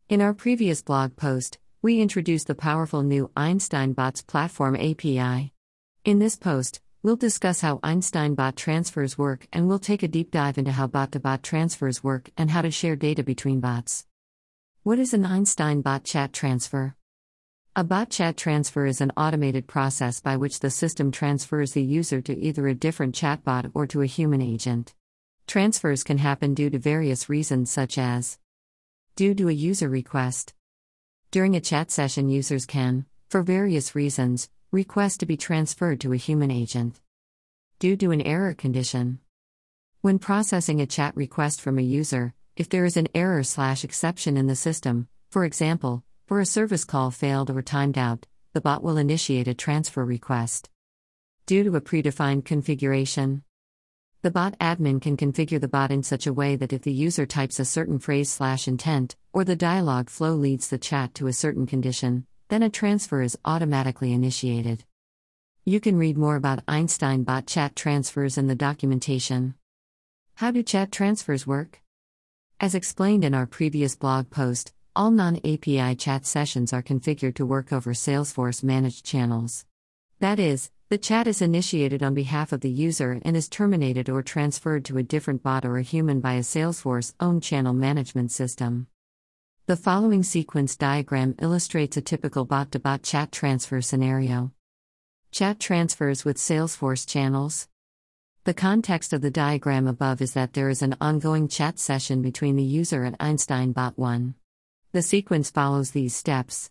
In our previous blog post, we introduced the powerful new Einstein Bots Platform API. In this post, we'll discuss how Einstein Bot transfers work, and we'll take a deep dive into how bot-to-bot transfers work and how to share data between bots. What is an Einstein Bot chat transfer? A bot chat transfer is an automated process by which the system transfers the user to either a different chatbot or to a human agent. Transfers can happen due to various reasons, such as due to a user request. During a chat session, users can, for various reasons, request to be transferred to a human agent. Due to an error condition. When processing a chat request from a user, if there is an error/exception in the system, for example, for a service call failed or timed out, the bot will initiate a transfer request. Due to a predefined configuration. The bot admin can configure the bot in such a way that if the user types a certain phrase/intent, or the dialog flow leads the chat to a certain condition, then a transfer is automatically initiated. You can read more about Einstein Bot chat transfers in the documentation. How do chat transfers work? As explained in our previous blog post, all non-API chat sessions are configured to work over Salesforce-managed channels. That is, the chat is initiated on behalf of the user and is terminated or transferred to a different bot or a human by a Salesforce-owned channel management system. The following sequence diagram illustrates a typical bot-to-bot chat transfer scenario. Chat transfers with Salesforce channels. The context of the diagram above is that there is an ongoing chat session between the user and Einstein Bot 1. The sequence follows these steps.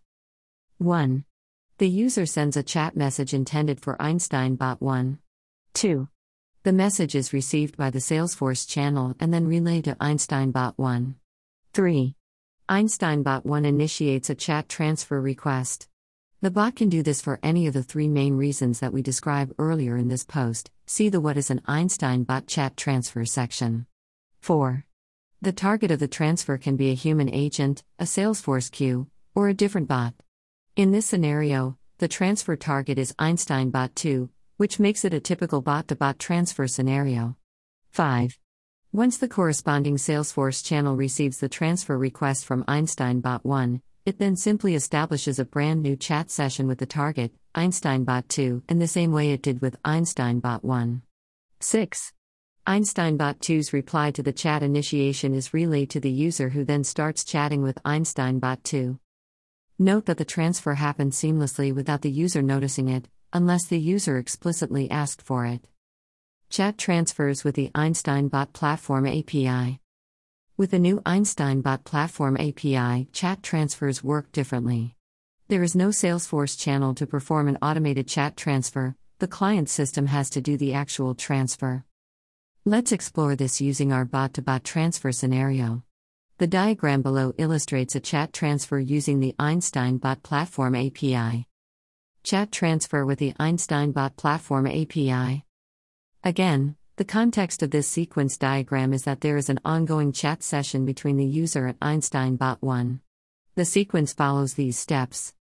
1. The user sends a chat message intended for Einstein Bot 1. 2. The message is received by the Salesforce channel and then relayed to Einstein Bot 1. 3. Einstein Bot 1 initiates a chat transfer request. The bot can do this for any of the three main reasons that we described earlier in this post. See the What is an Einstein Bot chat transfer section. 4. The target of the transfer can be a human agent, a Salesforce queue, or a different bot. In this scenario, the transfer target is Einstein Bot 2, which makes it a typical bot-to-bot transfer scenario. 5. Once the corresponding Salesforce channel receives the transfer request from Einstein Bot 1, it then simply establishes a brand new chat session with the target, Einstein Bot 2, in the same way it did with Einstein Bot 1. 6. Einstein Bot 2's reply to the chat initiation is relayed to the user, who then starts chatting with Einstein Bot 2. Note that the transfer happens seamlessly without the user noticing it, unless the user explicitly asked for it. Chat transfers with the Einstein Bot Platform API. With the new Einstein Bot Platform API, chat transfers work differently. There is no Salesforce channel to perform an automated chat transfer, the client system has to do the actual transfer. Let's explore this using our bot-to-bot transfer scenario. The diagram below illustrates a chat transfer using the Einstein Bot Platform API. Chat transfer with the Einstein Bot Platform API. Again, the context of this sequence diagram is that there is an ongoing chat session between the user and Einstein Bot 1. The sequence follows these steps.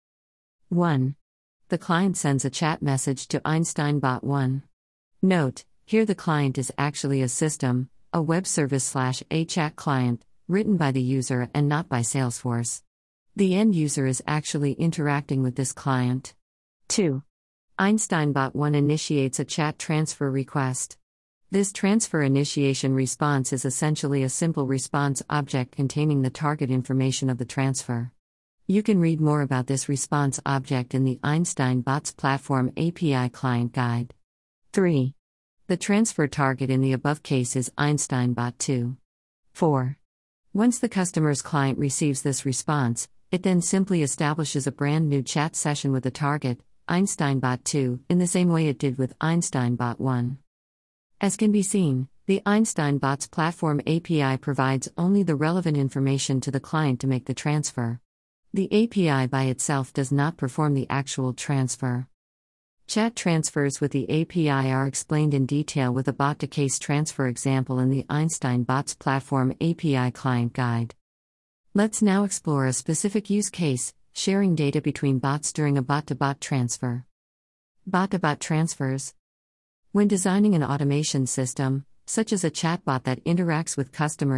1. The client sends a chat message to Einstein Bot 1. Note, here the client is actually a system, a web service/a chat client, written by the user and not by Salesforce. The end user is actually interacting with this client. 2. Einstein Bot 1 initiates a chat transfer request. This transfer initiation response is essentially a simple response object containing the target information of the transfer. You can read more about this response object in the Einstein Bots Platform API Client Guide. 3. The transfer target in the above case is Einstein Bot 2. 4. Once the customer's client receives this response, it then simply establishes a brand new chat session with the target, Einstein Bot 2, in the same way it did with Einstein Bot 1. As can be seen, the Einstein Bots Platform API provides only the relevant information to the client to make the transfer. The API by itself does not perform the actual transfer. Chat transfers with the API are explained in detail with a bot-to-case transfer example in the Einstein Bots Platform API Client Guide. Let's now explore a specific use case, sharing data between bots during a bot-to-bot transfer. Bot-to-bot transfers. When designing an automation system, such as a chatbot that interacts with customers,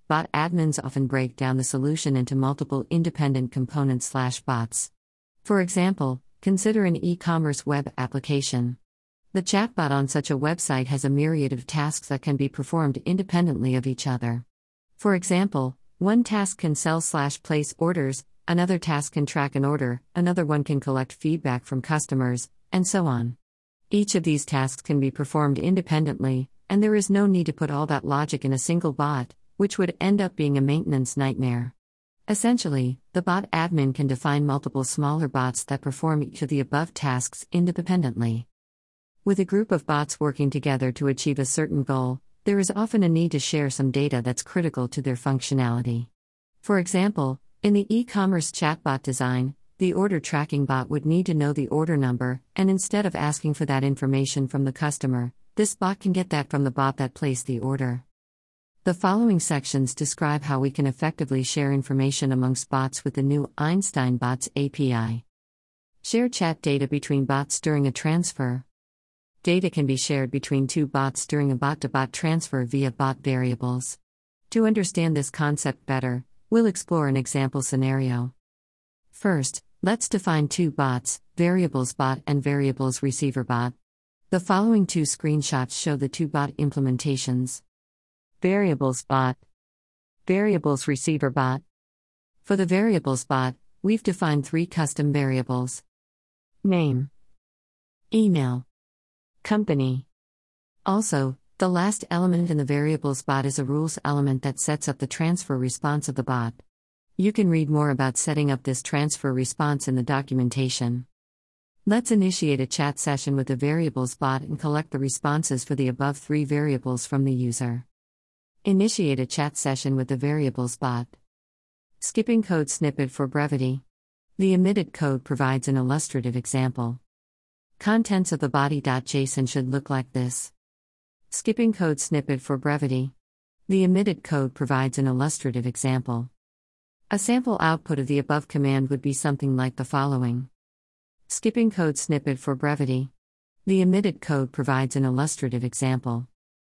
bot admins often break down the solution into multiple independent components/bots. For example, consider an e-commerce web application. The chatbot on such a website has a myriad of tasks that can be performed independently of each other. For example, one task can sell/place orders, another task can track an order, another one can collect feedback from customers, and so on. Each of these tasks can be performed independently, and there is no need to put all that logic in a single bot, which would end up being a maintenance nightmare. Essentially, the bot admin can define multiple smaller bots that perform each of the above tasks independently. With a group of bots working together to achieve a certain goal, there is often a need to share some data that's critical to their functionality. For example, in the e-commerce chatbot design, the order tracking bot would need to know the order number, and instead of asking for that information from the customer, this bot can get that from the bot that placed the order. The following sections describe how we can effectively share information amongst bots with the new Einstein Bots API. Share chat data between bots during a transfer. Data can be shared between two bots during a bot-to-bot transfer via bot variables. To understand this concept better, we'll explore an example scenario. First, let's define two bots, variables bot and variables receiver bot. The following two screenshots show the two bot implementations. Variables bot, variables receiver bot. For the variables bot, we've defined three custom variables: name, email, company. Also, the last element in the variables bot is a rules element that sets up the transfer response of the bot. You can read more about setting up this transfer response in the documentation. Let's initiate a chat session with the variables bot and collect the responses for the above three variables from the user. Initiate a chat session with the variables bot. Skipping code snippet for brevity. The emitted code provides an illustrative example. Contents of the body.json should look like this. Skipping code snippet for brevity. The emitted code provides an illustrative example. A sample output of the above command would be something like the following. Skipping code snippet for brevity. The emitted code provides an illustrative example.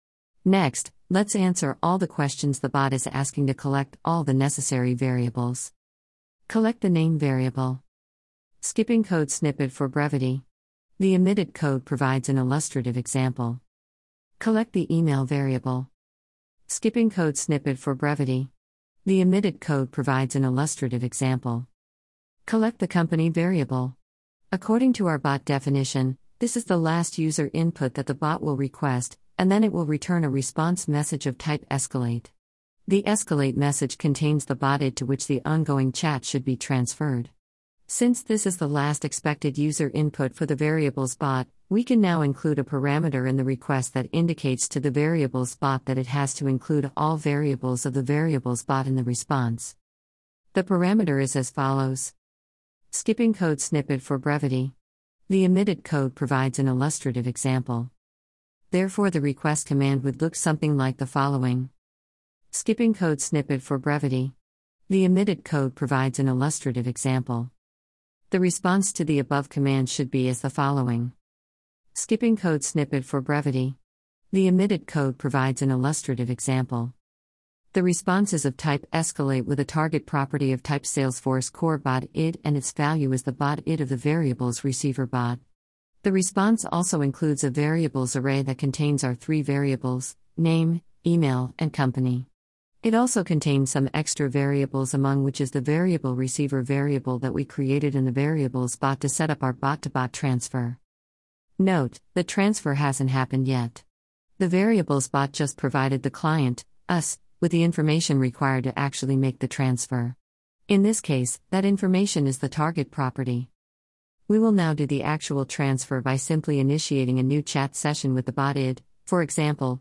Next, let's answer all the questions the bot is asking to collect all the necessary variables. Collect the name variable. Skipping code snippet for brevity. The emitted code provides an illustrative example. Collect the email variable. Skipping code snippet for brevity. The emitted code provides an illustrative example. Collect the company variable. According to our bot definition, this is the last user input that the bot will request, and then it will return a response message of type escalate. The escalate message contains the bot ID to which the ongoing chat should be transferred. Since this is the last expected user input for the variables bot, we can now include a parameter in the request that indicates to the variables bot that it has to include all variables of the variables bot in the response. The parameter is as follows. Skipping code snippet for brevity. The emitted code provides an illustrative example. Therefore, the request command would look something like the following. Skipping code snippet for brevity. The emitted code provides an illustrative example. The response to the above command should be as the following. Skipping code snippet for brevity. The emitted code provides an illustrative example. The response is of type escalate with a target property of type Salesforce core bot ID, and its value is the bot ID of the variables receiver bot. The response also includes a variables array that contains our three variables, name, email, and company. It also contains some extra variables, among which is the variable receiver variable that we created in the variables bot to set up our bot-to-bot transfer. Note, the transfer hasn't happened yet. The variables bot just provided the client, us, with the information required to actually make the transfer. In this case, that information is the target property. We will now do the actual transfer by simply initiating a new chat session with the bot ID, for example,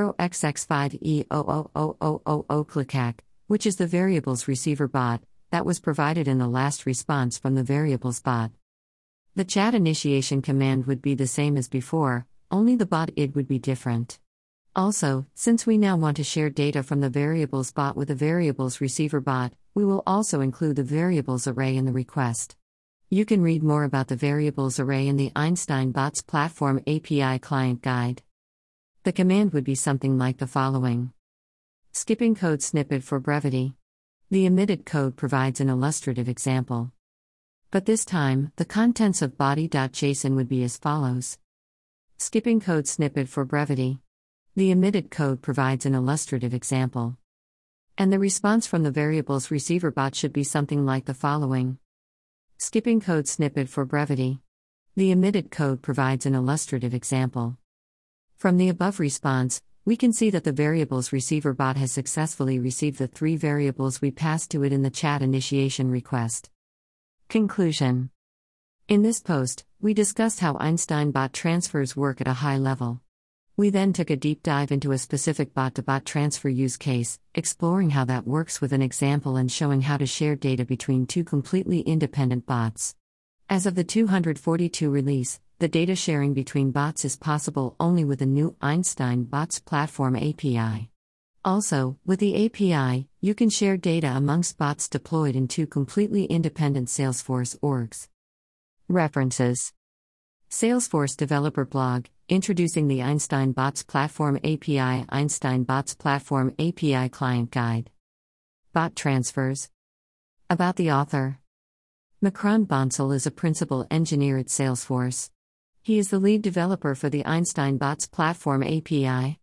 0xx5E00000 which is the variables receiver bot, that was provided in the last response from the variables bot. The chat initiation command would be the same as before, only the bot ID would be different. Also, since we now want to share data from the variables bot with the variables receiver bot, we will also include the variables array in the request. You can read more about the variables array in the Einstein Bots Platform API Client Guide. The command would be something like the following. Skipping code snippet for brevity. The omitted code provides an illustrative example. But this time, the contents of body.json would be as follows. Skipping code snippet for brevity. The omitted code provides an illustrative example. And the response from the variable's receiver bot should be something like the following. Skipping code snippet for brevity. The omitted code provides an illustrative example. From the above response, we can see that the variable's receiver bot has successfully received the 3 variables we passed to it in the chat initiation request. Conclusion. In this post, we discussed how Einstein bot transfers work at a high level. We then took a deep dive into a specific bot-to-bot transfer use case, exploring how that works with an example and showing how to share data between 2 completely independent bots. As of the 242 release, the data sharing between bots is possible only with the new Einstein Bots Platform API. Also, with the API, you can share data amongst bots deployed in 2 completely independent Salesforce orgs. References: Salesforce Developer Blog, Introducing the Einstein Bots Platform API, Einstein Bots Platform API Client Guide. Bot Transfers. About the author. Makran Bansal is a principal engineer at Salesforce. He is the lead developer for the Einstein Bots Platform API.